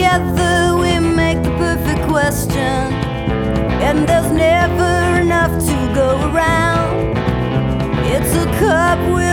together we make the perfect question, and there's never enough to go around. It's a cup with